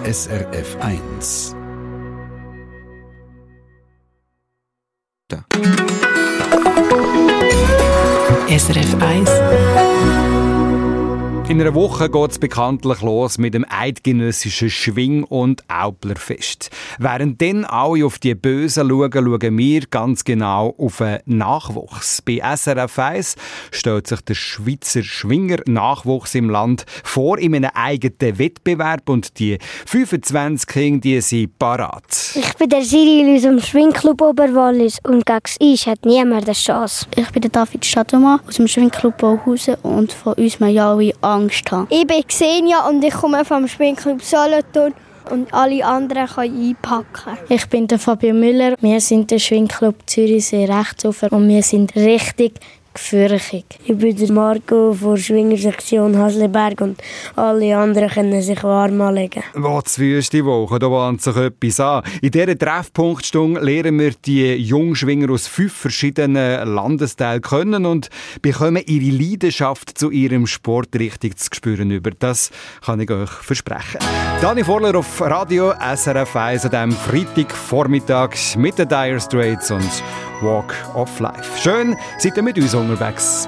SRF 1. SRF 1. In einer Woche geht es bekanntlich los mit dem eidgenössischen Schwing- und Auplerfest. Während dann alle auf die Bösen schauen, schauen wir ganz genau auf einen Nachwuchs. Bei SRF 1 stellt sich der Schweizer Schwinger-Nachwuchs im Land vor in einem eigenen Wettbewerb und die 25 Kinder, die sind parat. Ich bin der Cyril aus dem Schwingclub Oberwallis und gegen uns hat niemand eine Chance. Ich bin der David Stadoma aus dem Schwingclub Bauhausen und von uns wir ja alle Angst haben. Ich bin Xenia und ich komme vom Schwingclub Solothurn und alle anderen können einpacken. Ich bin der Fabio Müller. Wir sind der Schwingclub Zürichsee Rechtsufer und wir sind richtig gefürchtig. Ich bin der Marco von der Schwingersektion Hasleberg und alle anderen können sich warm anlegen. Was wüste Woche, da bahnt sich etwas an. In dieser Treffpunktstunde lernen wir die Jungschwinger aus 5 verschiedenen Landesteilen kennen und bekommen ihre Leidenschaft zu ihrem Sport richtig zu spüren. Über das kann ich euch versprechen. Dani Vorler auf Radio SRF 1 an diesem Freitagvormittag mit den Dire Straits und Walk of Life. Schön, seid ihr mit uns unterwegs.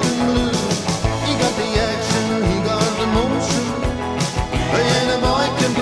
Boy can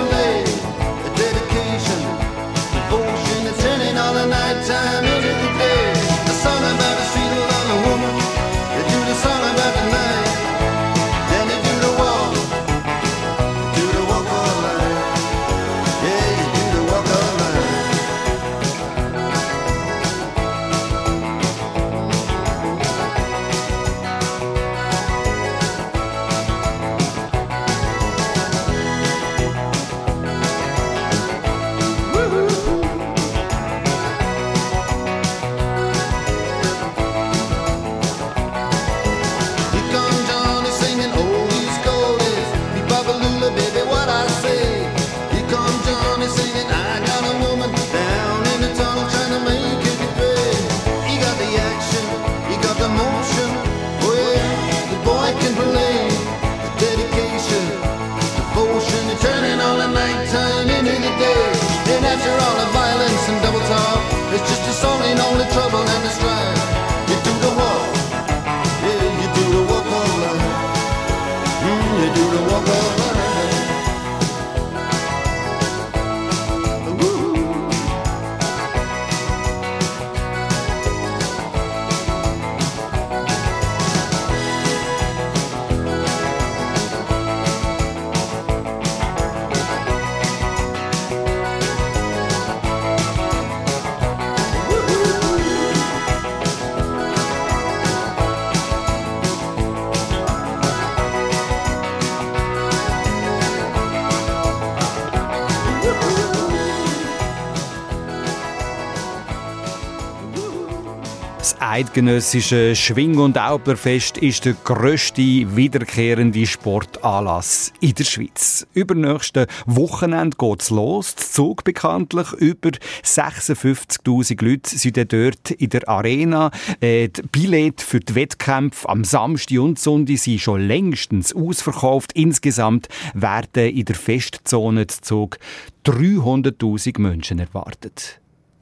eidgenössische Schwing- und Älplerfest ist der grösste wiederkehrende Sportanlass in der Schweiz. Übernächsten Wochenende geht es los. Der Zug bekanntlich. Über 56'000 Leute sind dort in der Arena. Die Billette für die Wettkämpfe am Samstag und Sonntag sind schon längstens ausverkauft. Insgesamt werden in der Festzone des Zug 300'000 Menschen erwartet.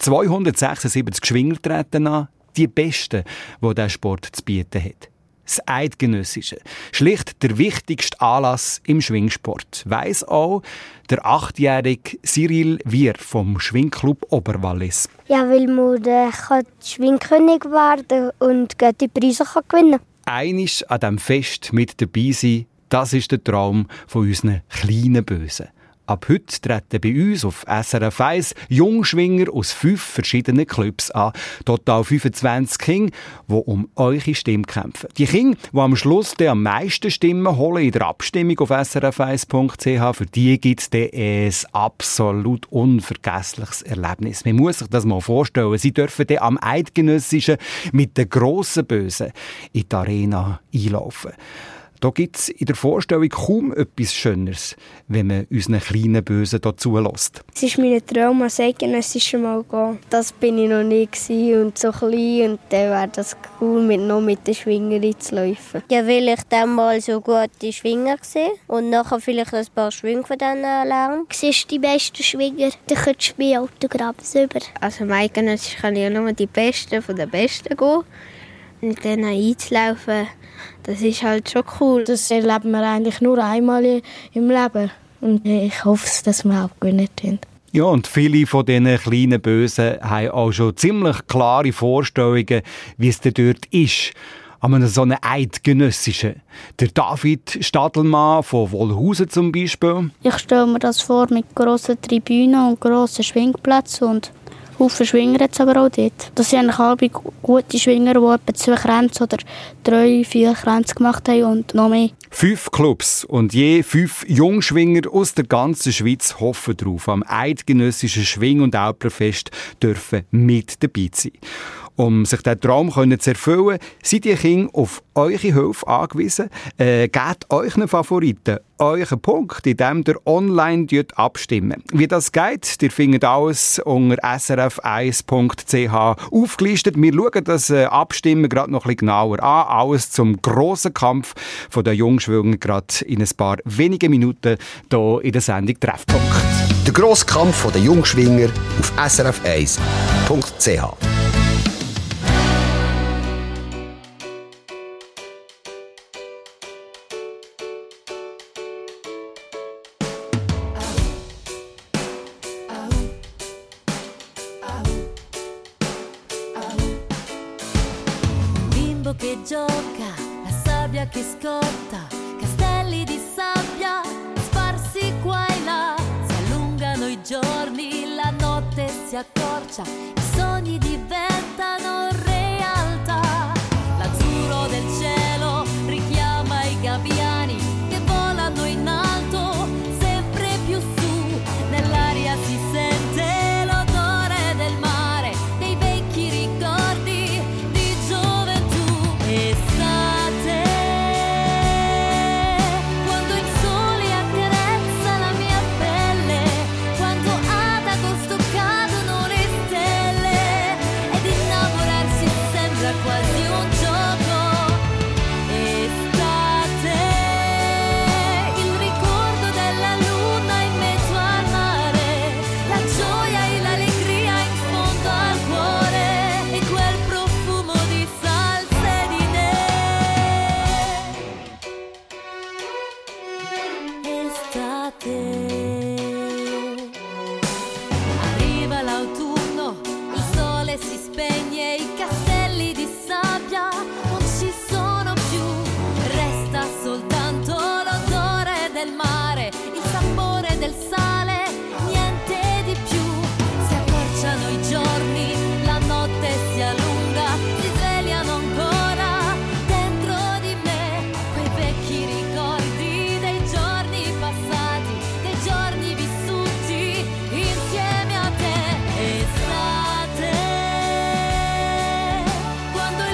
276 Schwinger treten an, die Besten, die dieser Sport zu bieten hat. Das Eidgenössische. Schlicht der wichtigste Anlass im Schwingsport. Weiss auch der 8-jährige Cyril Wier vom Schwingclub Oberwallis. Ja, weil man Schwingkönig werden und die Preise gewinnen kann. Einisch an diesem Fest mit dabei sein, das ist der Traum von unseren kleinen Bösen. Ab heute treten bei uns auf SRF 1 Jungschwinger aus 5 verschiedenen Clubs an. Total 25 Kinder, die um eure Stimme kämpfen. Die Kinder, die am Schluss am meisten Stimmen holen in der Abstimmung auf srf1.ch, für die gibt es ein absolut unvergessliches Erlebnis. Man muss sich das mal vorstellen. Sie dürfen dann am Eidgenössischen mit den grossen Bösen in die Arena einlaufen. Da gibt es in der Vorstellung kaum etwas Schöneres, wenn man unseren kleinen Bösen hier zulässt. Es ist mein Traum, als Eidgenössische mal zu gehen. Das bin ich noch nie und so klein. Und dann wäre das cool, mit den Schwingern zu laufen. Ja, weil ich dann mal so gute Schwinger sehe und nachher vielleicht ein paar Schwünge von denen lernen. Siehst du die besten Schwinger, dann könntest du mir Autogramm über. Also im Eidgenössischen kann ich nur die Besten von den Besten gehen. Und dann einzulaufen, das ist halt schon cool. Das erleben wir eigentlich nur einmal im Leben. Und ich hoffe, dass wir auch gewinnen können. Ja, und viele von diesen kleinen Bösen haben auch schon ziemlich klare Vorstellungen, wie es denn dort ist. An so einem Eidgenössischen. Der David Stadelmann von Wollhausen zum Beispiel. Ich stelle mir das vor mit grossen Tribünen und grossen Schwingplätzen und Haufen Schwinger jetzt aber auch dort. Das sind eigentlich alle gute Schwinger, die etwa 2 Kränze oder 3, 4 Kränze gemacht haben und noch mehr. 5 Clubs und je 5 Jungschwinger aus der ganzen Schweiz hoffen darauf, am eidgenössischen Schwing- und Älplerfest dürfen mit dabei sein. Um sich diesen Traum zu erfüllen, seid ihr Kinder auf eure Hilfe angewiesen. Gebt euren Favoriten euren Punkt, indem ihr online abstimmen. Wie das geht, ihr findet alles unter srf1.ch aufgelistet. Wir schauen das Abstimmen gerade noch ein bisschen genauer an. Alles zum grossen Kampf der Jungschwinger gerade in ein paar wenigen Minuten hier in der Sendung Treffpunkt. Der grosse Kampf der Jungschwinger auf srf1.ch. Che gioca, la sabbia che scotta, castelli di sabbia sparsi qua e là. Si allungano i giorni, la notte si accorcia, i sogni diventano realtà. L'azzurro del cielo richiama i gabbiani che volano in alto, sempre più su. Nell'aria si sente l'odore del mare, dei vecchi ricordi di gioventù. Estate, quando il sole accarezza la mia pelle, quando ad agosto cadono le stelle ed innamorarsi sembra quasi un gioco. Estate, il ricordo della luna in mezzo al mare, la gioia e l'allegria in fondo al cuore e quel profumo di salsa e di estate. Arriva l'autunno, il sole si spegne, i castelli di sabbia non ci sono più. Resta soltanto l'odore del mare, il sapore del sale, niente di più. Si accorciano i giorni, la notte si allunga, si svegliano ancora dentro di me quei vecchi ricordi dei giorni passati, dei giorni vissuti insieme a te. Estate, quando il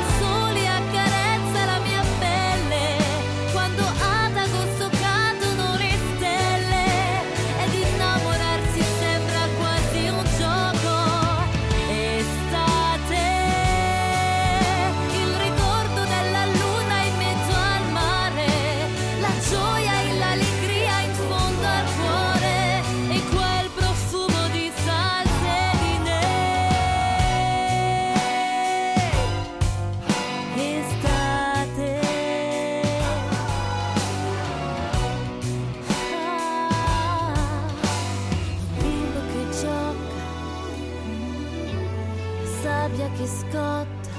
sabbia che scotta,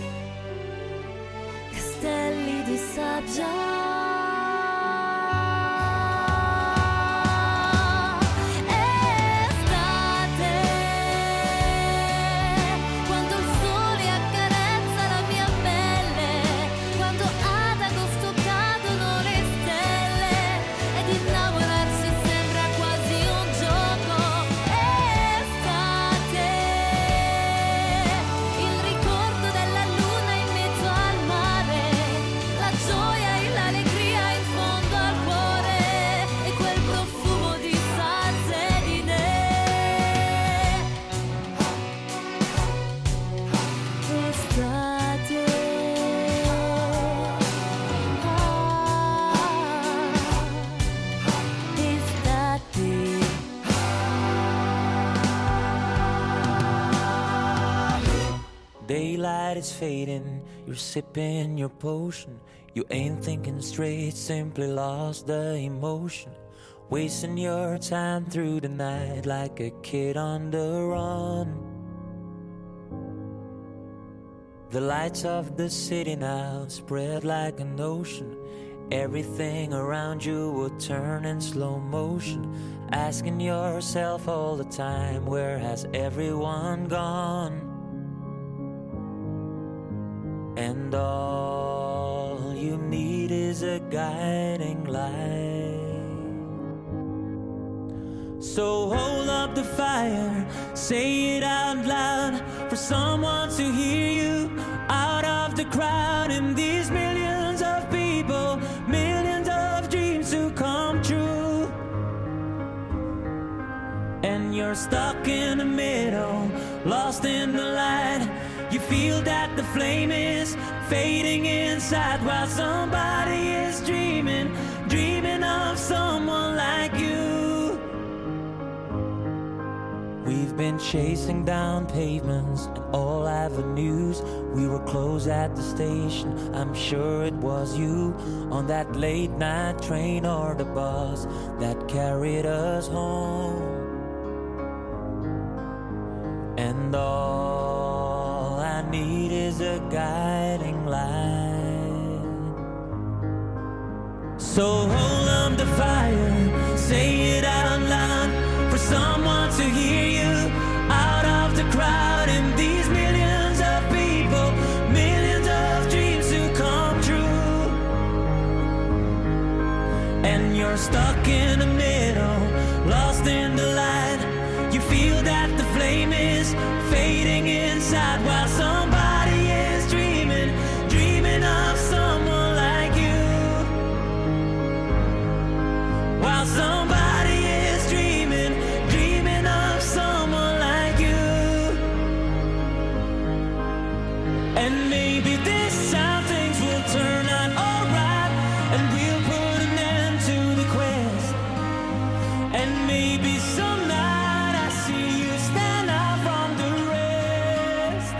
castelli di sabbia. Daylight is fading, you're sipping your potion. You ain't thinking straight, simply lost the emotion. Wasting your time through the night like a kid on the run. The lights of the city now spread like an ocean. Everything around you will turn in slow motion. Asking yourself all the time, where has everyone gone? And all you need is a guiding light. So hold up the fire, say it out loud for someone to hear you out of the crowd. And these millions of people, millions of dreams to come true. And you're stuck in the middle, lost in the light. You feel that the flame is fading inside while somebody is dreaming, dreaming of someone like you. We've been chasing down pavements and all avenues. We were close at the station, I'm sure it was you. On that late night train or the bus that carried us home. And all I need is a guiding light. So hold up the fire, say it out loud for someone to hear you out of the crowd. And these millions of people, millions of dreams to come true. And you're stuck in the middle, lost in the light. You feel that the flame is fading inside while somebody is dreaming, dreaming of someone like you. While somebody is dreaming, dreaming of someone like you. And maybe this time things will turn out alright, and we'll put an end to the quest. And maybe some night I see you stand out from the rest.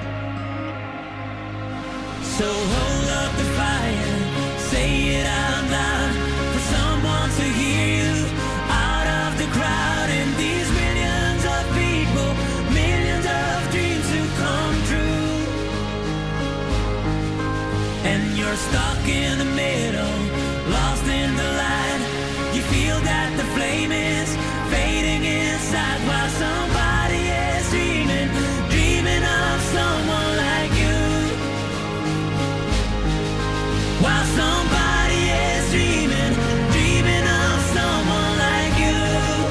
So hold up the fire, say it out loud for someone to hear you out of the crowd. And these millions of people, millions of dreams to come true. And you're stuck in the middle, lost in the light. You feel that the flame is fading inside while somebody is dreaming, dreaming of someone like you. While somebody is dreaming, dreaming of someone like you.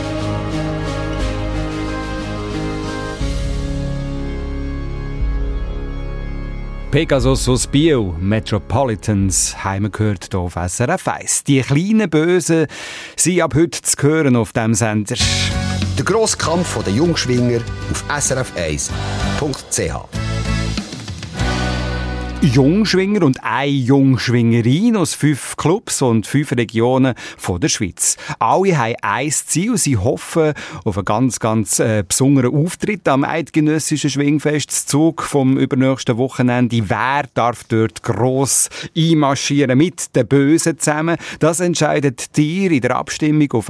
Pegasus aus Biel, Metropolitans, haben wir gehört hier auf SRF 1. Die kleinen Bösen sind ab heute zu hören auf diesem Sender. Der grosse Kampf der Jungschwinger auf srf1.ch. Jungschwinger und eine Jungschwingerin aus 5 Clubs und 5 Regionen von der Schweiz. Alle haben ein Ziel. Sie hoffen auf einen ganz, ganz besonderen Auftritt am eidgenössischen Schwingfestzug vom übernächsten Wochenende. Wer darf dort gross einmarschieren mit den Bösen zusammen? Das entscheidet ihr in der Abstimmung auf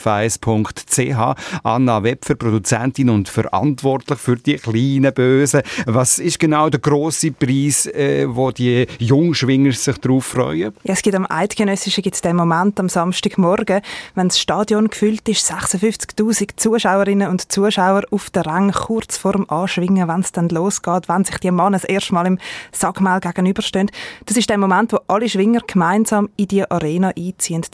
srf1.ch. Anna Wepfer, Produzentin und verantwortlich für die kleinen Bösen. Was ist genau der grosse Preis, wo die Jungschwinger sich darauf freuen? Ja, es gibt am Eidgenössischen den Moment am Samstagmorgen, wenn das Stadion gefüllt ist, 56'000 Zuschauerinnen und Zuschauer auf den Rang kurz vor dem Anschwingen, wenn es dann losgeht, wenn sich die Männer das erste Mal im Sagmaul gegenüberstehen. Das ist der Moment, wo alle Schwinger gemeinsam in die Arena einziehen.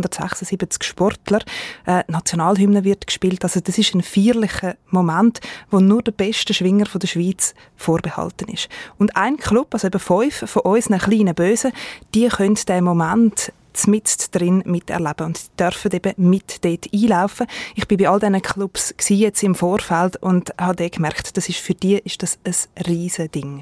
276 Sportler. Nationalhymne wird gespielt. Also das ist ein feierlicher Moment, wo nur der beste Schwinger von der Schweiz vorbehalten ist. Und ein Club, also eben 5 von unseren kleinen Bösen, die können diesen Moment mitten drin miterleben und die dürfen eben mit dort einlaufen. Ich bin bei all diesen Clubs jetzt im Vorfeld und habe gemerkt, für die ist das ein riesen Ding.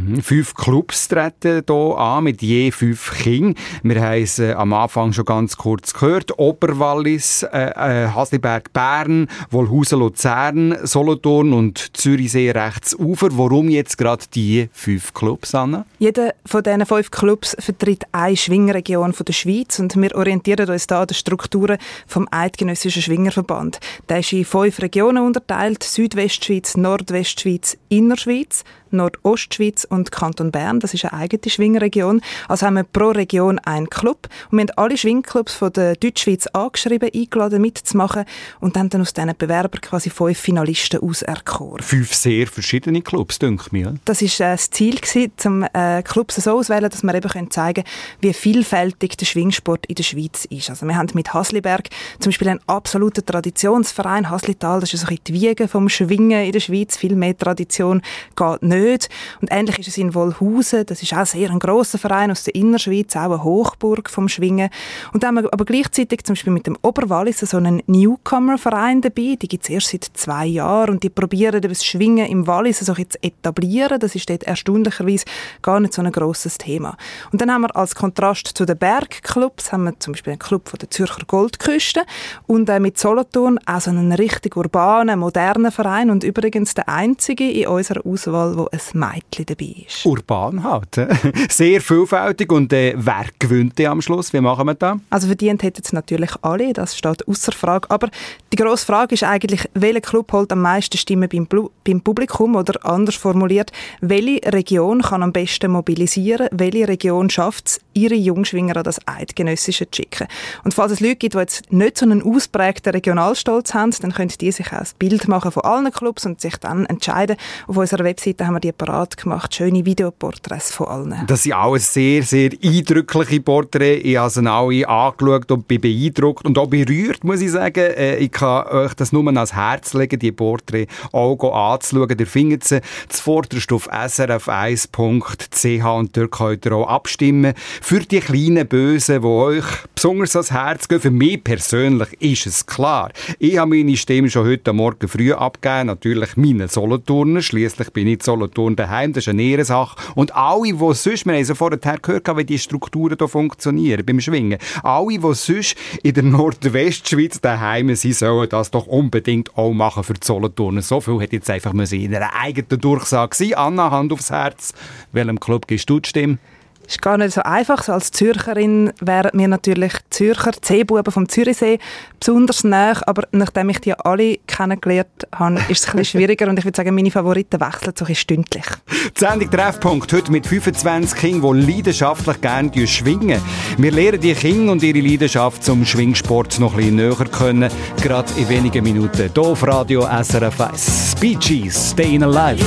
5 Clubs treten hier an, mit je 5 Kindern. Wir haben es am Anfang schon ganz kurz gehört. Oberwallis, Hasliberg, Bern, Wolhusen, Luzern, Solothurn und Zürichsee Rechtsufer. Warum jetzt gerade die 5 Clubs, Anna? Jeder von diesen 5 Clubs vertritt eine Schwingregion von der Schweiz und wir orientieren uns hier an den Strukturen vom Eidgenössischen Schwingerverband. Der ist in 5 Regionen unterteilt: Südwestschweiz, Nordwestschweiz, Innerschweiz, Nordostschweiz und Kanton Bern. Das ist eine eigene Schwingregion. Also haben wir pro Region einen Club. Und wir haben alle Schwingclubs von der Deutschschweiz angeschrieben, eingeladen mitzumachen und dann aus diesen Bewerbern quasi 5 Finalisten auserkoren. 5 sehr verschiedene Clubs, denke ich mir. Das war das Ziel, um Clubs so auszuwählen, dass wir eben zeigen können, wie vielfältig der Schwingsport in der Schweiz ist. Also wir haben mit Hasliberg zum Beispiel einen absoluten Traditionsverein. Haslital, das ist so ein bisschen die Wiege vom Schwingen in der Schweiz. Viel mehr Tradition geht nicht. Und ähnlich ist es in Wolhusen. Das ist auch sehr ein grosser Verein aus der Innerschweiz, auch eine Hochburg vom Schwingen. Und dann haben wir aber gleichzeitig zum Beispiel mit dem Oberwallis so einen Newcomer-Verein dabei. Die gibt es erst seit 2 Jahren und die probieren das Schwingen im Wallis so zu etablieren. Das ist dort erstaunlicherweise gar nicht so ein grosses Thema. Und dann haben wir als Kontrast zu den Bergclubs haben wir zum Beispiel einen Club von der Zürcher Goldküste und mit Solothurn auch so einen richtig urbanen, modernen Verein und übrigens der einzige in unserer Auswahl, wo ein Mädchen dabei ist. Urban halt. Sehr vielfältig. Und wer gewinnt am Schluss? Wie machen wir das? Also verdient hätten es natürlich alle, das steht ausser Frage. Aber die grosse Frage ist eigentlich, welcher Club holt am meisten Stimmen beim Publikum? Oder anders formuliert, welche Region kann am besten mobilisieren? Welche Region schafft es, ihre Jungschwinger an das Eidgenössische zu schicken? Und falls es Leute gibt, die jetzt nicht so einen ausprägten Regionalstolz haben, dann können die sich auch ein Bild machen von allen Clubs und sich dann entscheiden. Auf unserer Webseite haben wir die parat gemacht, schöne Videoporträts von allen. Das sind alles sehr, sehr eindrückliche Porträts. Ich habe sie alle angeschaut und bin beeindruckt und auch berührt, muss ich sagen. Ich kann euch das nur ans Herz legen, die Porträts auch anzuschauen. Ihr findet sie zuvorderst auf srf1.ch und dort könnt ihr auch abstimmen für die kleinen Bösen, die euch besonders ans Herz gehen. Für mich persönlich ist es klar. Ich habe meine Stimme schon heute Morgen früh abgegeben, natürlich meine Solothurner. Schliesslich bin ich in Solothurn daheim, das ist eine Ehrensache. Und alle, die sonst, wir haben es vorher gehört, wie die Strukturen hier funktionieren beim Schwingen, alle, die sonst in der Nordwestschweiz daheim sind, sollen das doch unbedingt auch machen für die Solothurner. So viel hätte jetzt einfach in einer eigenen Durchsage sein. Anna, Hand aufs Herz. Welchem Club gibst du die Stimme? Das ist gar nicht so einfach. So als Zürcherin wären mir natürlich die Zürcher, die Seebuben vom Zürichsee, besonders nahe. Aber nachdem ich die alle kennengelernt habe, ist es ein bisschen schwieriger. Und ich würde sagen, meine Favoriten wechseln so ein bisschen stündlich. Die Sendung Treffpunkt heute mit 25 Kindern, die leidenschaftlich gerne schwingen. Wir lernen die Kinder und ihre Leidenschaft zum Schwingsport noch ein bisschen näher kennen. Gerade in wenigen Minuten. Hier auf Radio SRF 1. Bee Gees, Staying Alive.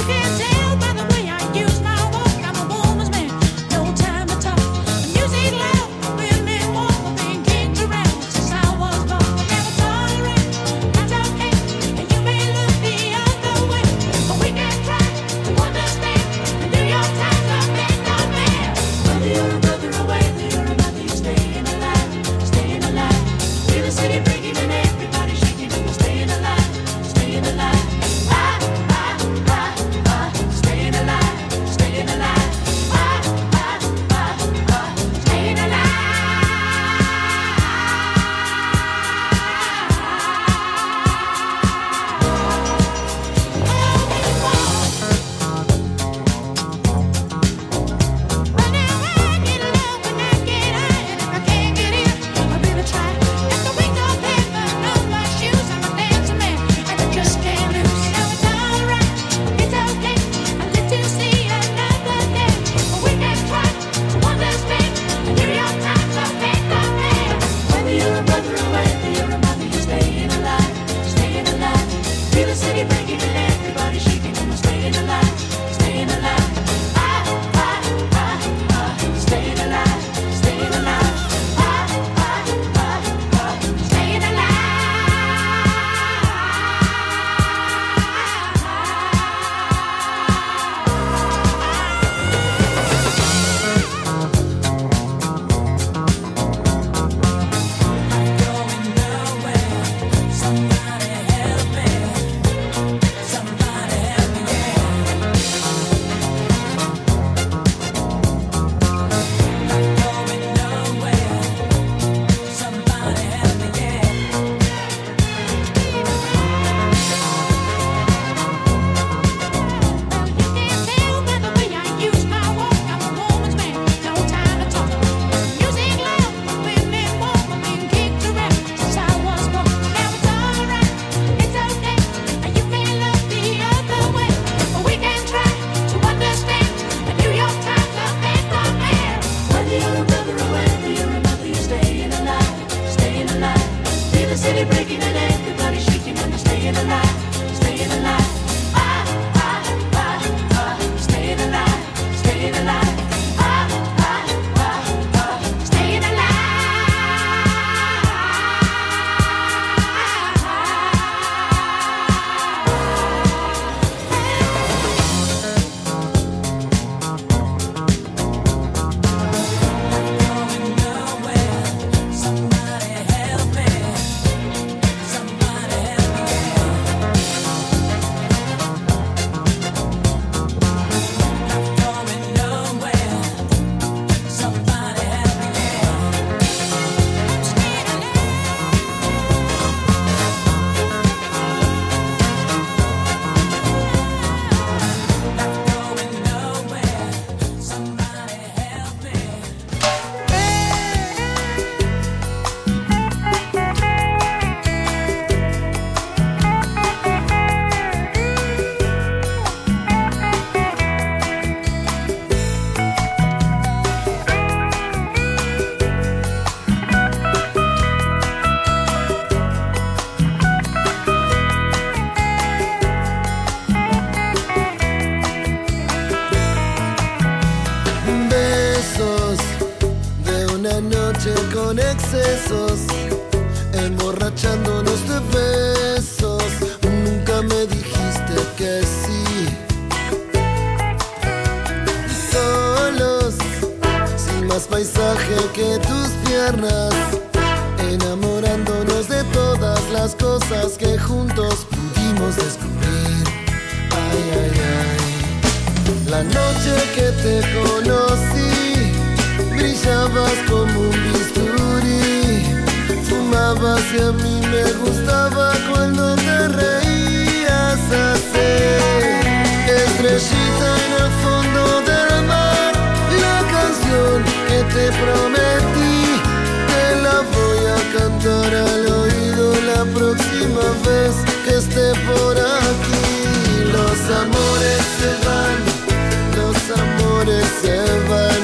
cosas que juntos pudimos descubrir. Ay, ay, ay. La noche que te conocí, brillabas como un bisturí. Fumabas y a mí me gustaba cuando te reías así. Estrellita en el fondo del mar, la canción que te prometí, te la voy a cantar al oído la próxima vez que esté por aquí. Los amores se van, los amores se van,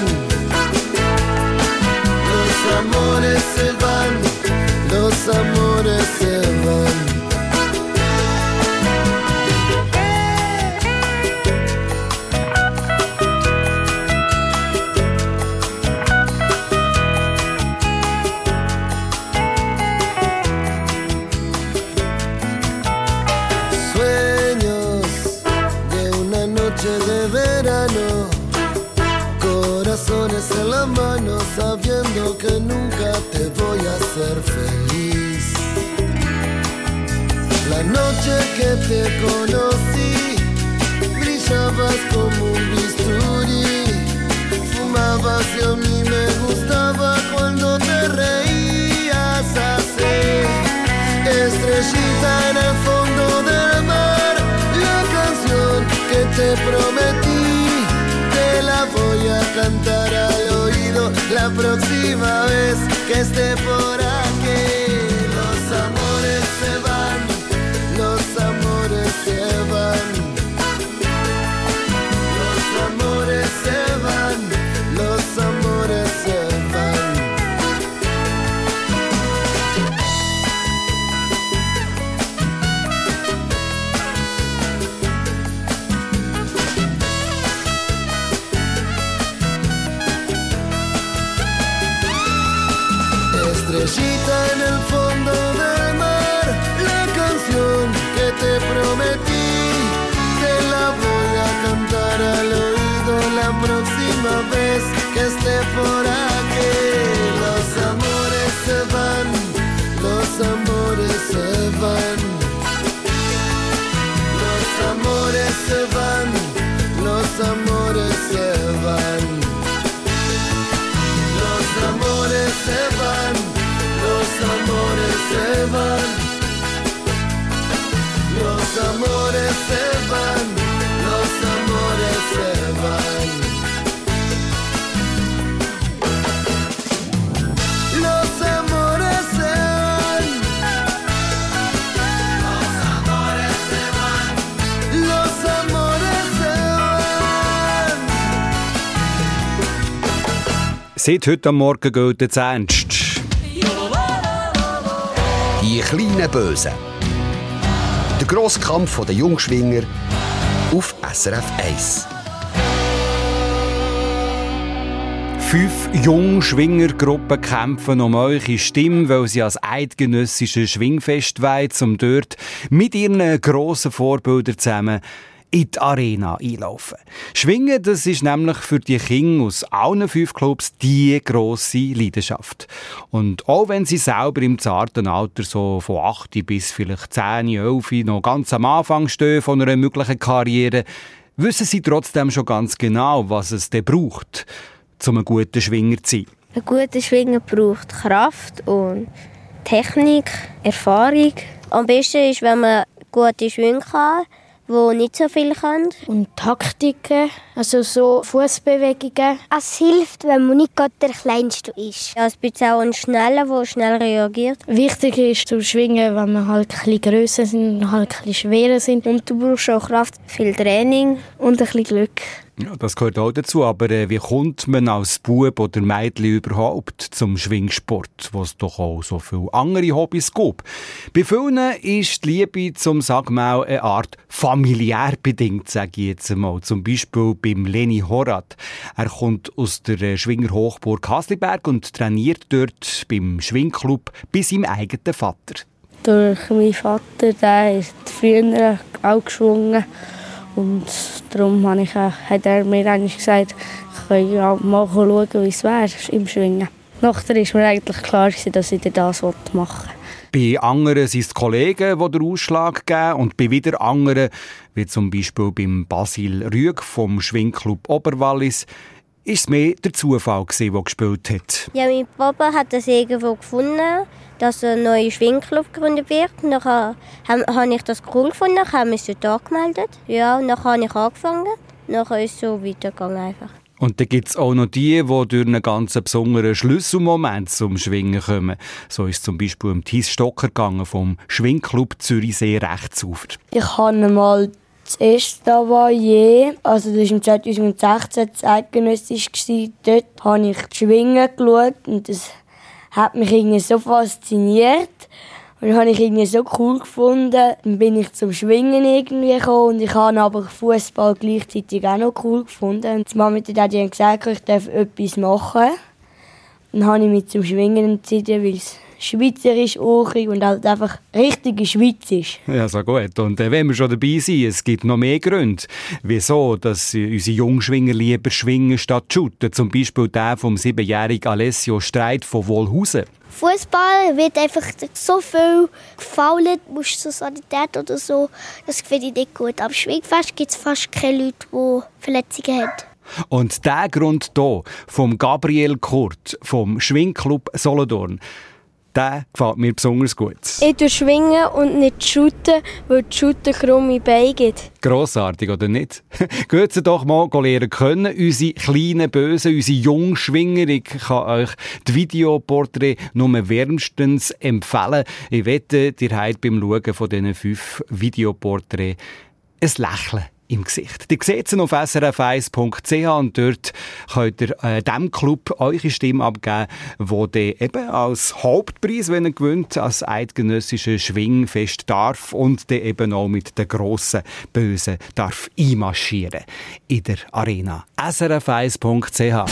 los amores se van, los amores se van. De verano, corazones en la mano, sabiendo que nunca te voy a hacer feliz. La noche que te conocí, brillabas como un bisturí. Fumabas y a mí me gustaba cuando te reías así. Estrellita en el fondo del mar, la canción que te prometí, te la voy a cantar al oído la próxima vez que esté por aquí. Los amores se van, los amores se van, los amores se van, los amores se van. Estrellita en el fondo del mar, la canción que te prometí, te la voy a cantar al oído la próxima vez que esté por aquí. Los amores se van, los amores se van, los amores se van, los amores se van, los amores se van, los amores se van, los amores se van, los amores se van, los amores se van, los amores se van. Seit heute Morgen gilt es ernst. Die kleinen Bösen. Der grosse Kampf der Jungschwinger auf SRF 1. 5 Jungschwingergruppen kämpfen um eure Stimme, weil sie als eidgenössische Schwingfest wollen, um dort mit ihren grossen Vorbildern zusammen in die Arena einlaufen. Schwingen, das ist nämlich für die Kinder aus allen 5 Clubs die grosse Leidenschaft. Und auch wenn sie selber im zarten Alter so von 8 bis vielleicht 10, 11 noch ganz am Anfang stehen von einer möglichen Karriere, wissen sie trotzdem schon ganz genau, was es denn braucht, um ein guter Schwinger zu sein. Ein guter Schwinger braucht Kraft und Technik, Erfahrung. Am besten ist, wenn man gute Schwünge kann, die nicht so viel können. Und Taktiken, also so Fußbewegungen. Es hilft, wenn man nicht gerade der Kleinste ist. Ja, es gibt auch einen Schnellen, der schnell reagiert. Wichtig ist zu schwingen, wenn wir halt ein bisschen grösser sind und halt ein bisschen schwerer sind. Und du brauchst auch Kraft, viel Training und ein bisschen Glück. Ja, das gehört auch dazu, aber wie kommt man als Bub oder Mädchen überhaupt zum Schwingsport, wo es doch auch so viele andere Hobbys gibt? Bei vielen ist die Liebe zum, sag mal, eine Art familiär bedingt, sage ich jetzt einmal. Zum Beispiel beim Leni Horat. Er kommt aus der Schwingerhochburg Hasliberg und trainiert dort beim Schwingclub bei seinem eigenen Vater. Durch meinen Vater, der ist früher auch geschwungen. Und darum hat er mir eigentlich gesagt, ich kann ja mal schauen, wie es wäre im Schwingen. Nachher war mir eigentlich klar, dass ich das machen will. Bei anderen sind es die Kollegen, die den Ausschlag geben, und bei wieder anderen, wie zum Beispiel beim Basil Rüegg vom Schwingclub Oberwallis, ist es mehr der Zufall, der gespielt hat. Ja, mein Papa hat das irgendwo gefunden, dass ein neuer Schwingclub gegründet wird. Nachher habe ich das cool gefunden, habe mich dort angemeldet. Ja, und dann habe ich angefangen. Nachher ist es so weitergegangen einfach. Und dann gibt es auch noch die durch einen ganz besonderen Schlüsselmoment zum Schwingen kommen. So ist es zum Beispiel um Thies Stocker gegangen, vom Schwingclub Zürichsee Rechtsufer. Ich habe mal das erste Lavalier, also das war 2016 das eidgenössisch. Dort habe ich das Schwingen geschaut und das hat mich irgendwie so fasziniert. Und das habe ich irgendwie so cool gefunden. Dann bin ich zum Schwingen irgendwie gekommen und ich habe aber Fußball gleichzeitig auch noch cool gefunden. Und die Mama und Daddy haben gesagt, ich darf etwas machen. Dann habe ich mich zum Schwingen entschieden, weil es schweizerisch urig und halt einfach richtige Schweiz ist. Ja, so gut. Und wenn wir schon dabei sind, es gibt noch mehr Gründe, wieso dass unsere Jungschwinger lieber schwingen statt shooten. Zum Beispiel der vom 7-jährigen Alessio Streit von Wohlhausen. Fußball wird einfach so viel gefoult, musst du so Sanität oder so. Das finde ich nicht gut. Am Schwingfest gibt es fast keine Leute, die Verletzungen haben. Und der Grund hier vom Gabriel Kurt vom Schwingclub Solothurn, der gefällt mir besonders gut. Ich tue schwingen und nicht shooten, weil die Shooten krumme Beine gibt. Grossartig, oder nicht? Geht sie doch mal lernen können, unsere kleinen Bösen, unsere Jungschwinger. Ich kann euch die Videoporträts nur wärmstens empfehlen. Ich wette, ihr habt beim Schauen von diesen 5 Videoporträts ein Lächeln im Gesicht. Ihr seht sie auf srf1.ch und dort könnt ihr dem Club eure Stimme abgeben, wo der eben als Hauptpreis, wenn er gewinnt, als eidgenössische Schwingfest darf und der eben auch mit den grossen Bösen darf einmarschieren in der Arena. srf1.ch.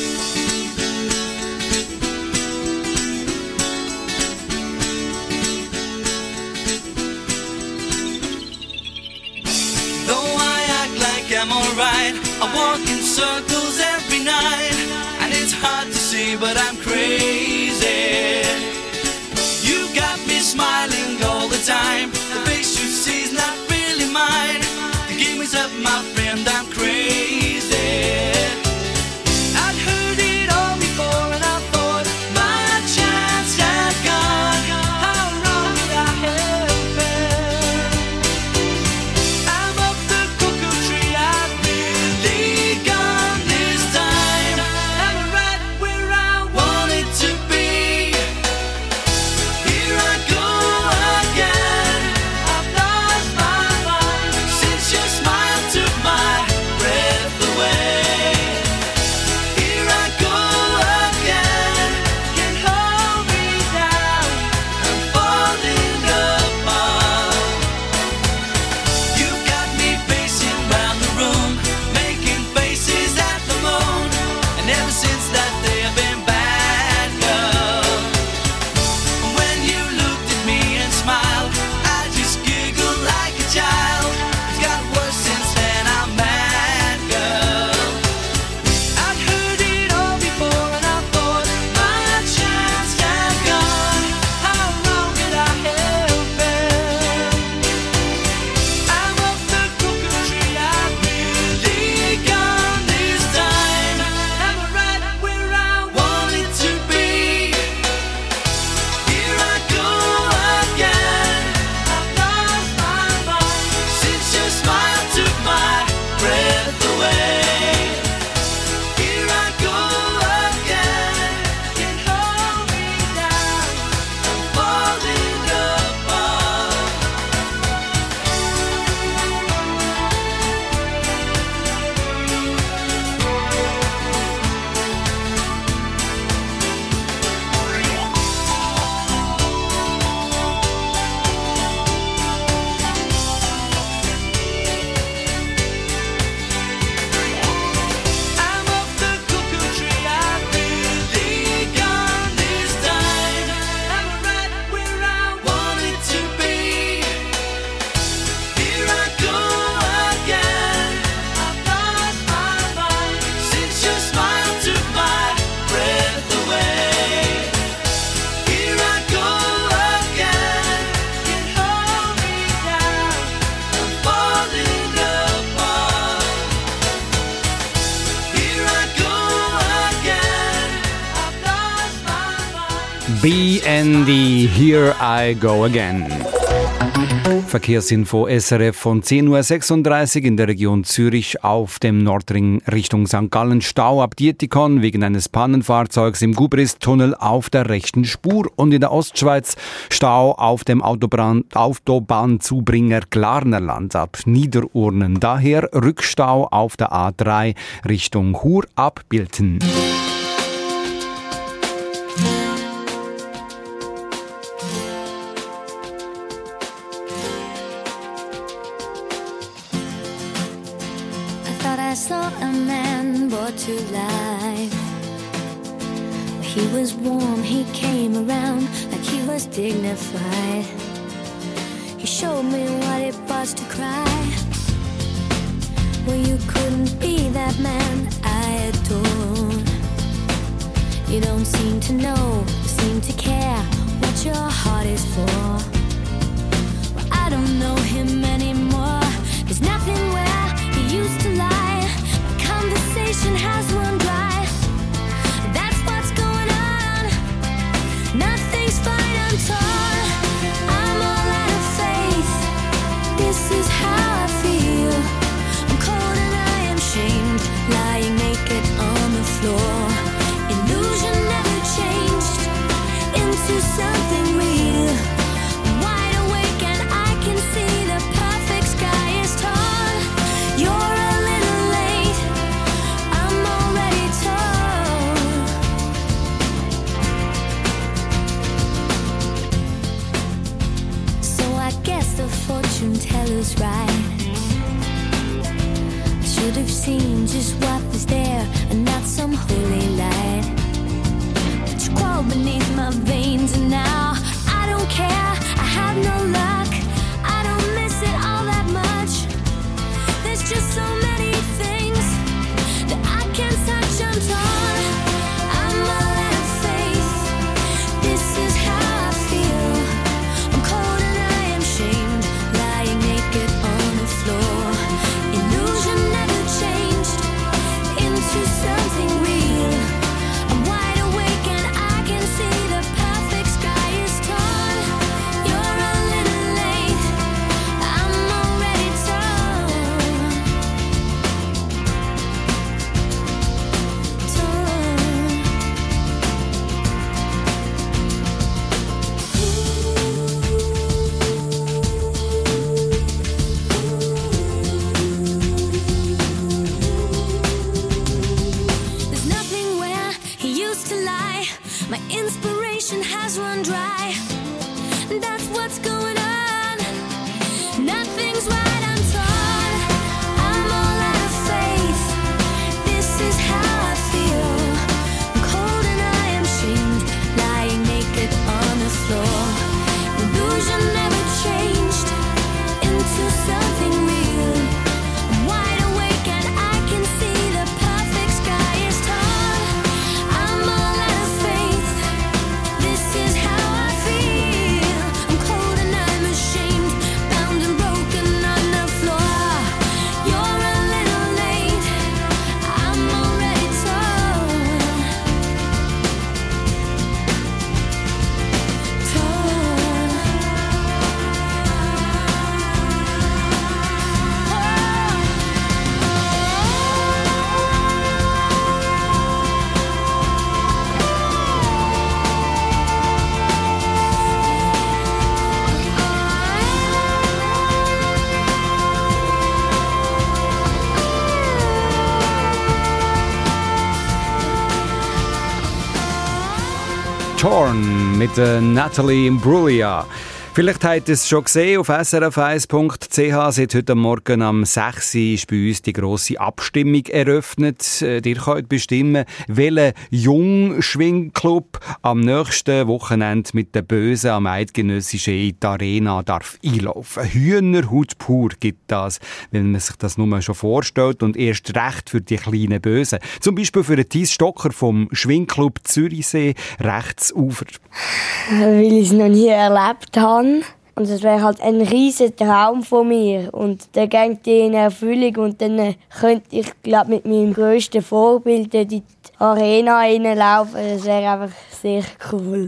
I'm alright. I walk in circles every night, and it's hard to see, but I'm crazy. You got me smiling all the time. The face you see is not really mine. The game is up, my friend, I'm crazy. I'd heard it all before, and I thought my chance had gone. How wrong did I have been? I'm up the cuckoo tree, I've really gone this time. I'm right where I wanted to be. Here I go again. BND, Here I Go Again. Verkehrsinfo SRF von 10.36 Uhr in der Region Zürich auf dem Nordring Richtung St. Gallen. Stau ab Dietikon wegen eines Pannenfahrzeugs im Gubrist-Tunnel auf der rechten Spur. Und in der Ostschweiz Stau auf dem Autobahnzubringer Glarnerland ab Niederurnen. Daher Rückstau auf der A3 Richtung Chur ab Bilten. I saw a man brought to life. He was warm, he came around like he was dignified. He showed me what it was to cry. Well, you couldn't be that man I adored. You don't seem to know, seem to care what your heart is for. Well, I don't know him anymore. There's nothing where he used to lie. Conversation has run dry. That's what's going on. Nothing's fine, I'm torn. I'm all out of faith. This is how I feel. I'm cold and I am shamed, lying naked on the floor. Illusion never changed into something real. I'm wide awake and I can see the perfect sky is torn. You're a little late, I'm already torn. So I guess the fortune teller's right. I should have seen just what was there and not some holy light. But you crawl beneath my veins and now I don't care, I have no luck. I don't miss it all that much. There's just so many things that I can't touch, I'm torn. I'm all out of faith. This is how I feel. I'm cold and I am shamed, lying naked on the floor. Illusion never changed into something real. I'm wide awake and I can see the perfect sky is torn. You're a little late, I'm already torn. There's nothing where he used to lie. My inspiration has run dry. That's what's going on. Nothing's right, I'm torn. I'm all out of faith. This is how I feel. I'm cold and I am shamed, lying naked on the floor. Illusion never changed into something real. I'm wide awake and I can see the perfect sky is torn. I'm all out of faith. This is how I feel. I'm cold and I'm ashamed, bound and broken on the floor. You're a little late, I'm already torn. Torn mit Natalie Imbruglia. Vielleicht habt ihr es schon gesehen auf srf1.ch. Seit heute Morgen am 6 Uhr ist bei uns die grosse Abstimmung eröffnet. Ihr könnt bestimmen, welcher Jungschwingclub am nächsten Wochenende mit den Bösen am Eidgenössischen in die Arena darf einlaufen. Hühnerhaut pur gibt das, wenn man sich das nur schon vorstellt. Und erst recht für die kleinen Bösen. Zum Beispiel für den Thies Stocker vom Schwingclub Zürichsee, Rechtsufer. Weil ich es noch nie erlebt habe. Und das wäre halt ein riesiger Traum von mir. Und der geht in Erfüllung. Und dann könnte ich, glaube mit meinem grössten Vorbild in die Arena reinlaufen. Das wäre einfach sehr cool.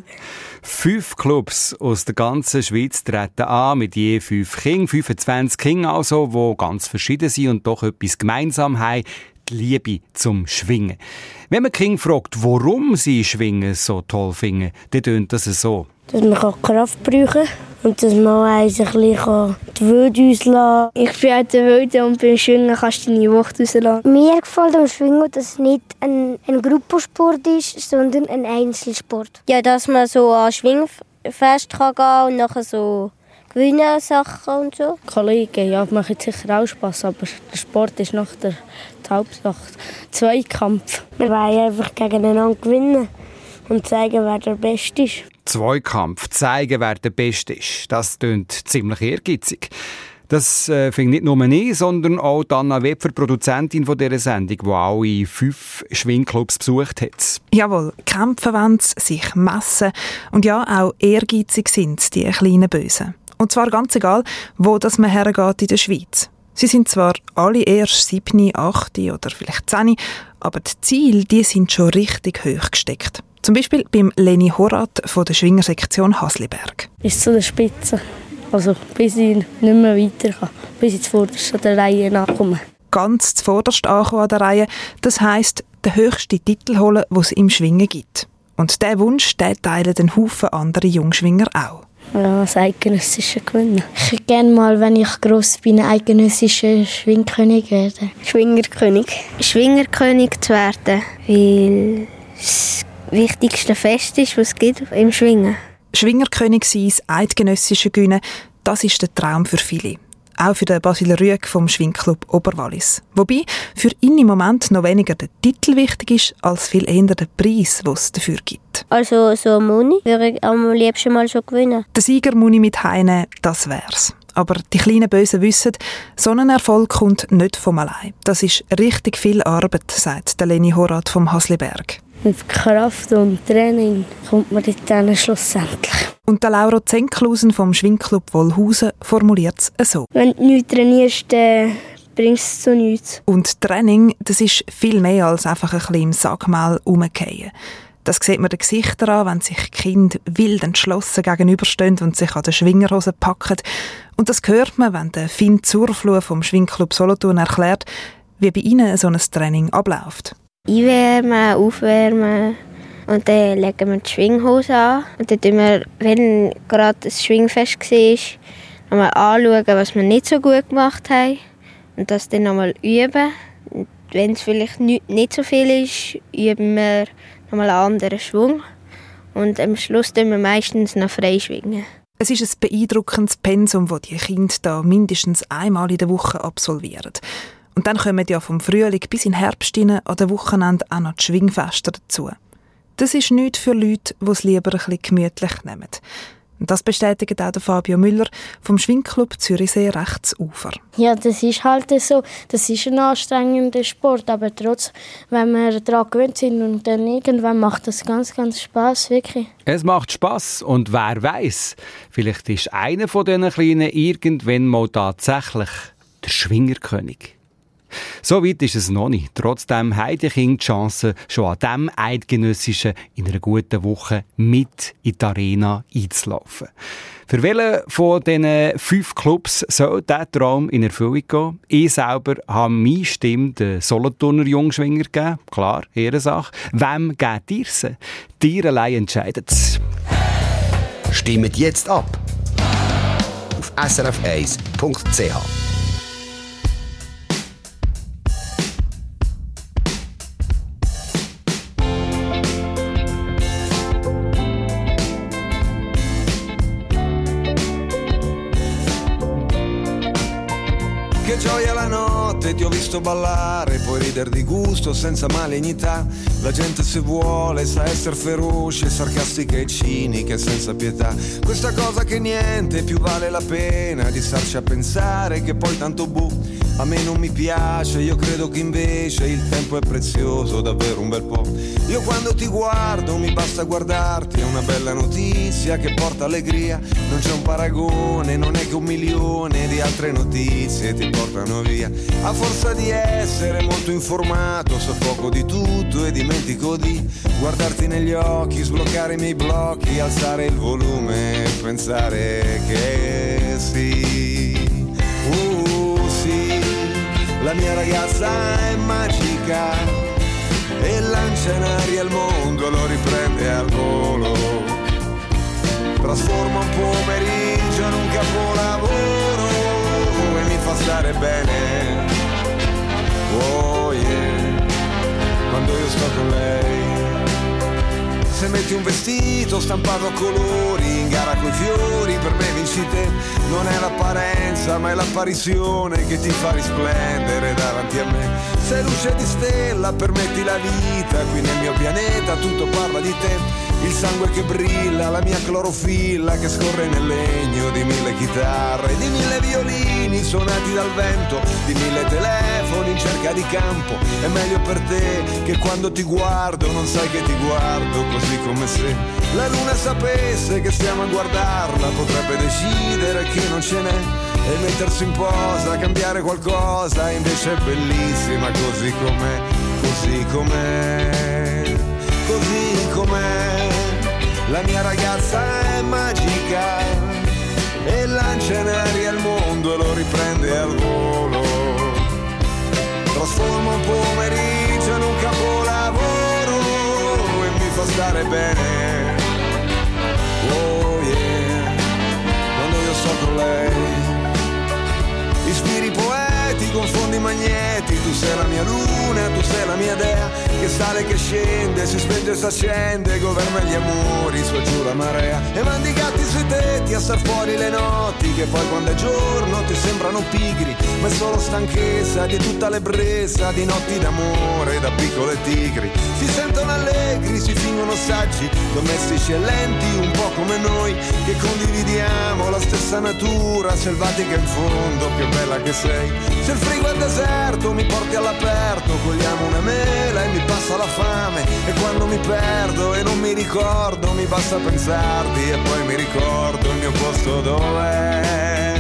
5 Clubs aus der ganzen Schweiz treten an, mit je 5 Kindern, 25 Kinder also, die ganz verschieden sind und doch etwas gemeinsam haben, die Liebe zum Schwingen. Wenn man Kinder fragt, warum sie Schwingen so toll finden, dann tönt das so. Dass man Kraft brauchen kann und dass man ein bisschen die Wilde auslassen kann. Ich bin halt der Wilde und beim Schwingen kannst du deine Wucht rauslassen. Mir gefällt am Schwingen, dass es nicht ein Gruppensport ist, sondern ein Einzelsport. Ja, dass man so an Schwingfest kann gehen und nachher so gewinnen Sachen und so. Kollegen, ja, macht sicher auch Spass, aber der Sport ist noch die Hauptsache. Zweikampf. Wir wollen einfach gegeneinander gewinnen und zeigen, wer der Beste ist. Zweikampf, zeigen, wer der Beste ist. Das klingt ziemlich ehrgeizig. Das finde nicht nur ich, sondern auch Anna Wepfer, Produzentin von dieser Sendung, die alle 5 Schwingclubs besucht hat. Jawohl, kämpfen wollen sie, sich messen und ja, auch ehrgeizig sind die kleinen Bösen. Und zwar ganz egal, wo das man hergeht in der Schweiz. Sie sind zwar alle erst 7, 8 oder vielleicht 10, aber die Ziele, die sind schon richtig hoch gesteckt. Zum Beispiel beim Leni Horath von der Schwingersektion Hasliberg. Bis zu der Spitze. Also bis ich nicht mehr weiter kann. Bis ich zuvorderst an der Reihe nachkomme. Ganz zuvorderst ankommen an der Reihe, das heisst, den höchsten Titel holen, den es im Schwingen gibt. Und diesen Wunsch, den teilen ein Haufen andere Jungschwinger auch. Ja, das eidgenössische gewinnen. Ich würde gerne mal, wenn ich gross bin, ein eidgenössischer Schwingkönig werden. Schwingerkönig. Schwingerkönig zu werden, weil das wichtigste Fest ist, was es gibt im Schwingen. Schwingerkönig sein, das eidgenössische gewinnen, das ist der Traum für viele. Auch für den Basil Rüegg vom Schwingclub Oberwallis. Wobei für ihn im Moment noch weniger der Titel wichtig ist, als viel eher der Preis, den es dafür gibt. Also so ein Muni würde ich am liebsten mal schon gewinnen. Der Siegermuni mit heine, das wär's. Aber die kleinen Bösen wissen, so ein Erfolg kommt nicht vom allein. Das ist richtig viel Arbeit, sagt der Leni Horath vom Hasliberg. Mit Kraft und Training kommt man dann schlussendlich. Und der Laura Zenkhausen vom Schwingclub Wollhausen formuliert es so. Wenn du nichts trainierst, dann bringt es zu nichts. Und Training, das ist viel mehr als einfach ein bisschen im Sackmehl rumgehen. Das sieht man den Gesichtern an, wenn sich Kinder wild entschlossen gegenüberstehen und sich an den Schwingerhosen packen. Und das hört man, wenn der Finn Zurfluh vom Schwingclub Solothurn erklärt, wie bei ihnen so ein Training abläuft. Einwärmen, aufwärmen und dann legen wir die Schwinghose an. Und dann schauen wir, wenn gerade das Schwingfest war, nochmal anschauen, was wir nicht so gut gemacht haben. Und das dann nochmal üben. Und wenn es vielleicht nicht so viel ist, üben wir nochmal einen anderen Schwung. Und am Schluss schwingen wir meistens noch frei schwingen. Es ist ein beeindruckendes Pensum, das die Kinder da mindestens einmal in der Woche absolvieren. Und dann kommen ja vom Frühling bis in den Herbst an den Wochenende auch noch die Schwingfeste dazu. Das ist nichts für Leute, die es lieber ein bisschen gemütlich nehmen. Und das bestätigt auch der Fabio Müller vom Schwingclub Zürichsee Rechtsufer. Ja, das ist halt so. Das ist ein anstrengender Sport, aber trotzdem, wenn wir daran gewöhnt sind und dann irgendwann macht das ganz, ganz Spass, wirklich. Es macht Spass und wer weiß, vielleicht ist einer von diesen Kleinen irgendwann mal tatsächlich der Schwingerkönig. So weit ist es noch nicht. Trotzdem haben die Kinder die Chance, schon an diesem Eidgenössischen in einer guten Woche mit in die Arena einzulaufen. Für welchen von diesen 5 Clubs soll dieser Traum in Erfüllung gehen? Ich selber habe meine Stimme den Solothurner Jungschwinger gegeben. Klar, Ehrensache. Wem gebt ihr sie? Ihr allein entscheidet es. Stimmt jetzt ab auf srf1.ch. Che gioia la notte, ti ho visto ballare, puoi ridere di gusto senza malignità. La gente se vuole sa essere feroce, sarcastica e cinica e senza pietà. Questa cosa che niente più vale la pena di starci a pensare che poi tanto a me non mi piace, io credo che invece il tempo è prezioso, davvero un bel po'. Io quando ti guardo mi basta guardarti, è una bella notizia che porta allegria. Non c'è un paragone, non è che 1 milione di altre notizie ti portano via. A forza di essere molto informato, so poco di tutto e dimentico di guardarti negli occhi, sbloccare i miei blocchi, alzare il volume e pensare che sì, sì, la mia ragazza è magica e lancia in aria il mondo e lo riprende al volo. Trasforma un pomeriggio in un capolavoro e mi fa stare bene, oh yeah, quando io sto con lei. Se metti un vestito stampato a colori, in gara coi fiori, per me vinci te. Non è l'apparenza ma è l'apparizione che ti fa risplendere davanti a me. Sei luce di stella, permetti la vita, qui nel mio pianeta tutto parla di te. Il sangue che brilla, la mia clorofilla che scorre nel legno di 1000 chitarre, di 1000 violini suonati dal vento, di 1000 telefoni in cerca di campo. È meglio per te che quando ti guardo non sai che ti guardo, così come se la luna sapesse che stiamo a guardarla, potrebbe decidere che non ce n'è e mettersi in posa, cambiare qualcosa, invece è bellissima così com'è, così com'è, così com'è. La mia ragazza è magica e lancia in aria il mondo e lo riprende al volo. Trasforma un pomeriggio in un capolavoro e mi fa stare bene, oh yeah, quando io sto con lei. Ispiri poeti, confondi magneti, tu sei la mia luna, tu sei la mia dea, che sale, che scende, si spenge e si accende, governa gli amori, su e giù la marea, e mandi i gatti sui tetti a star fuori le notti, che poi quando è giorno ti sembrano pigri, ma è solo stanchezza di tutta l'ebbrezza di notti d'amore da piccole tigri. Si sentono allegri, si fingono saggi, domestici e lenti, un po' come noi, che condividiamo la stessa natura, selvatica in fondo, che bella che sei. Se il frigo è deserto mi porti all'aperto, cogliamo una mela e mi passa la fame, e quando mi perdo e non mi ricordo mi basta pensarti e poi mi ricordo il mio posto dov'è.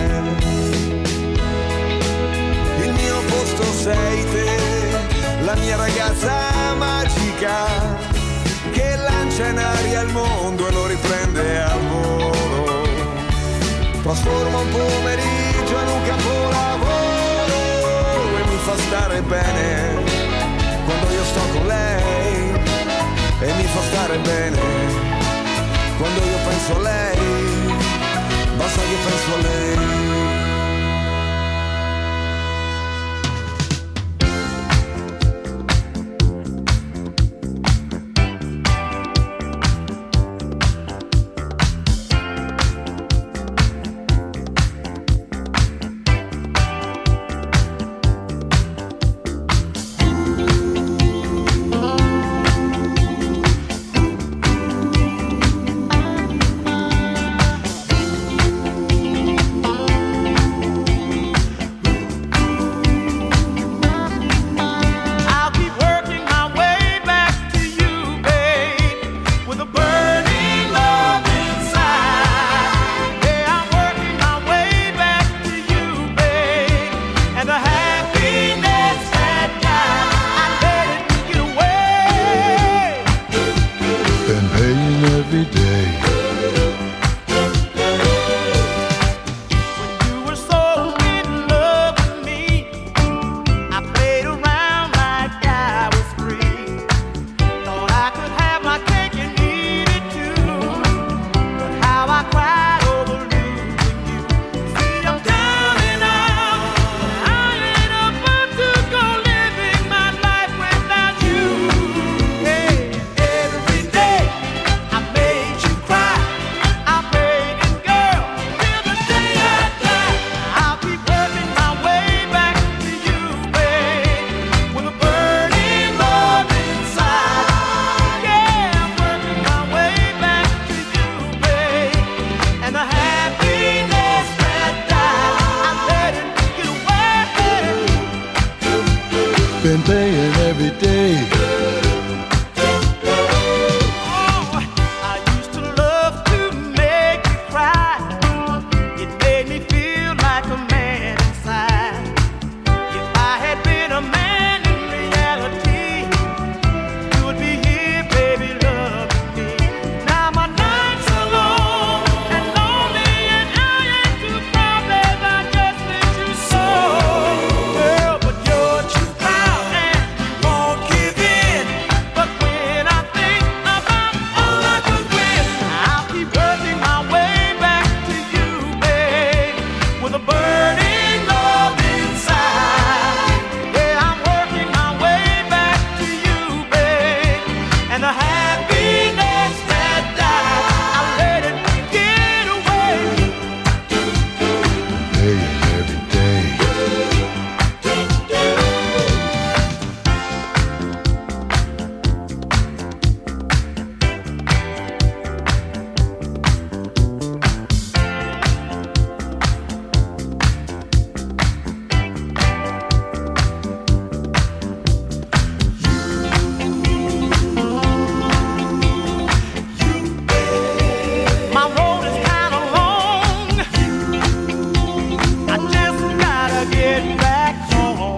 Il mio posto sei te, la mia ragazza magica che lancia in aria il mondo e lo riprende al volo. Trasforma un pomeriggio in un capolavoro e mi fa stare bene quando io sto con lei, e mi fa stare bene quando io penso a lei, basta che penso a lei. to get back home.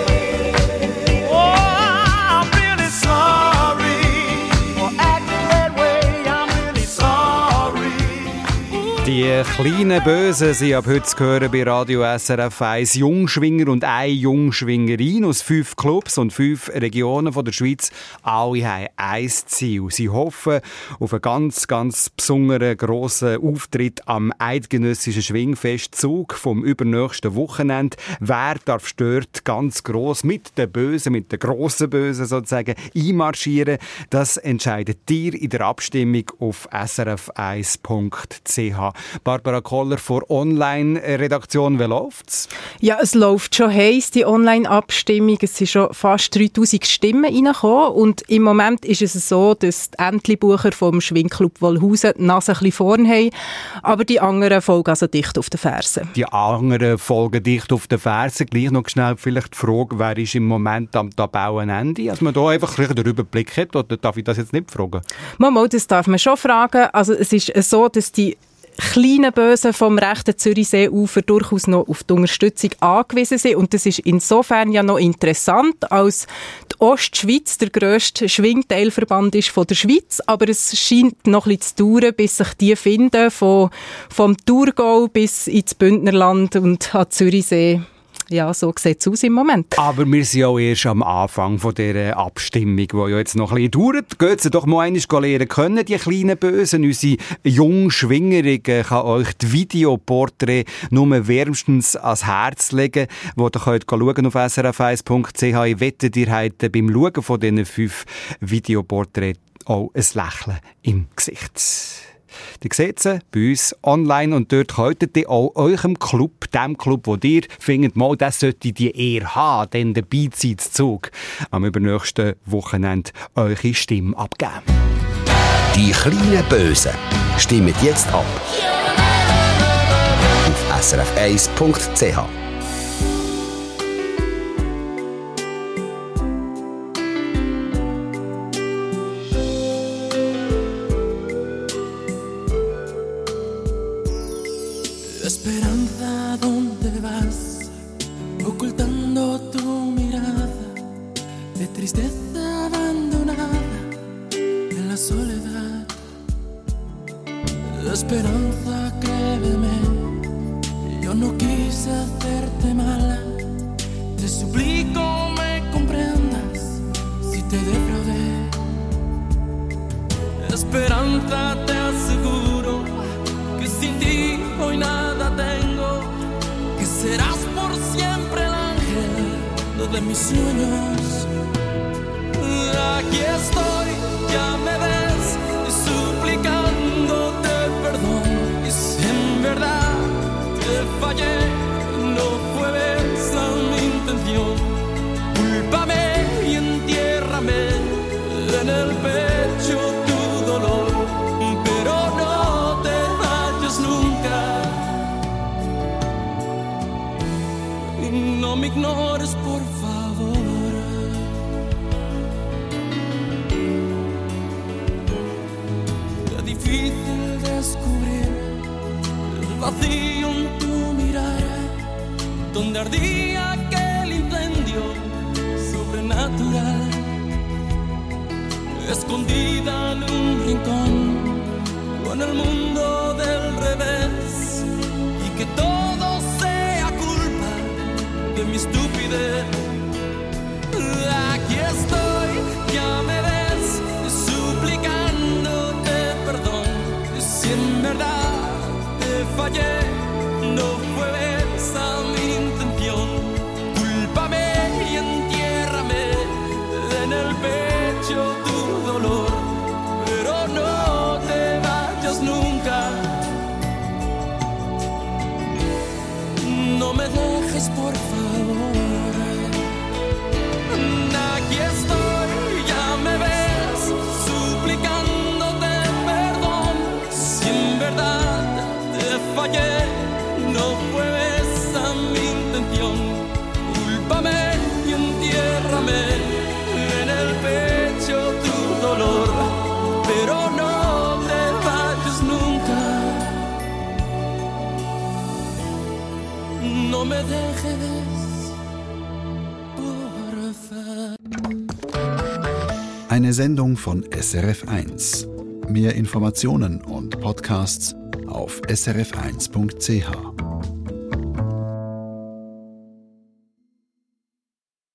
Oh, I'm really sorry for acting that way. I'm really sorry. Die kleinen Bösen sind ab heute zu hören bei Radio SRF 1. Jungschwinger und eine Jungschwingerin aus 5 Clubs und 5 Regionen von der Schweiz. Alle haben ein Ziel. Sie hoffen auf einen ganz, ganz besonderen, grossen Auftritt am eidgenössischen Schwingfestzug vom übernächsten Wochenende. Wer darf dort ganz gross mit den Bösen, mit den grossen Bösen sozusagen, einmarschieren? Das entscheidet ihr in der Abstimmung auf srf1.ch. Barbara Koller von Online-Redaktion, wie läuft's? Ja, es läuft schon heiß, die Online-Abstimmung. Es sind schon fast 3000 Stimmen reingekommen. Und im Moment ist es so, dass die Entli-Bucher vom Schwingclub Wolhusen die Nase ein bisschen vorn haben. Aber die anderen folgen also dicht auf den Fersen. Die anderen folgen dicht auf den Fersen. Gleich noch schnell vielleicht die Frage, wer ist im Moment am Tabellenende? Dass man da einfach den Überblick hat, oder darf ich das jetzt nicht fragen? Mal, das darf man schon fragen. Also es ist so, dass die kleinen Bösen vom rechten Zürichseeufer durchaus noch auf die Unterstützung angewiesen sind. Und das ist insofern ja noch interessant, als die Ostschweiz der grösste Schwingteilverband ist von der Schweiz. Aber es scheint noch ein bisschen zu dauern, bis sich die finden, vom Thurgau bis ins Bündnerland und an Zürichsee. Ja, so sieht es aus im Moment. Aber wir sind ja erst am Anfang von dieser Abstimmung, die ja jetzt noch ein bisschen dauert. Geht Sie doch mal einmal lernen können, die kleinen Bösen. Unsere Jungschwingerin kann euch die Videoporträts nur wärmstens ans Herz legen, wo ihr könnt schauen auf srf1.ch. Ich wette, ihr habt beim Schauen von diesen 5 Videoporträts auch ein Lächeln im Gesicht. Die seht sie bei uns online und dort könntet ihr auch eurem Club, dem Club, wo ihr findet, mal, das sollte die Ehre haben, denn dabei zu Zug am übernächsten Wochenende eure Stimme abgeben. Die kleinen Bösen stimmen jetzt ab. Auf srf1.ch. Esperanza, ¿dónde vas? Ocultando tu mirada de tristeza abandonada en la soledad. Esperanza, créeme, yo no quise hacerte mal. Te suplico me comprendas si te defraudé. Esperanza, te aseguro que sin ti hoy nada tengo, que serás por siempre el ángel de mis sueños. Aquí estoy, ya me ves, suplicándote perdón. Y si en verdad te fallé, no fue esa mi intención. Cúlpame y entiérrame en el pecho tu dolor, pero no te vayas nunca. No me ignores, por favor. Qué difícil descubrir el vacío en tu mirada, donde ardía aquel incendio sobrenatural. Escondida en un rincón, con el mundo del revés, y que todo sea culpa de mi estupidez. Aquí estoy, ya me ves, suplicándote perdón. Si en verdad te fallé, no fue esa mi intención. Cúlpame y entiérrame en el pecho tu dolor, pero no te vayas nunca. No me dejes, por favor. Aquí estoy, ya me ves, suplicándote perdón. Si en verdad te fallé, no fue esa mi intención. Cúlpame y entiérrame en el pecho tu dolor, pero no te vayas nunca. No me dejes, porfa. Eine Sendung von SRF1. Mehr Informationen und Podcasts auf srf1.ch.